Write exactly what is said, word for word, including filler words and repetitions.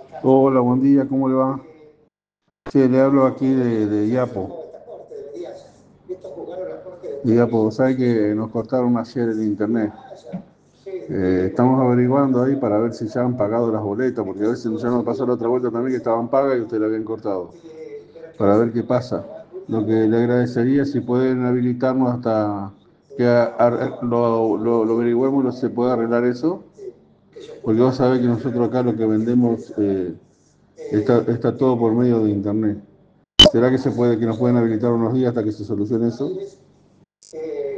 Hola, buen día, ¿cómo le va? Sí, le hablo aquí de, de Yapo. De Yapo, ¿sabe que nos cortaron ayer el internet? Eh, estamos averiguando ahí para ver si ya han pagado las boletas, porque a veces ya nos pasó la otra vuelta también que estaban pagas y usted la habían cortado. Para ver qué pasa. Lo que le agradecería si pueden habilitarnos hasta que a- a- lo, lo, lo averigüemos y no se pueda arreglar eso, porque vos sabés que nosotros acá lo que vendemos eh, está, está todo por medio de internet. ¿Será que se puede, que nos pueden habilitar unos días hasta que se solucione eso?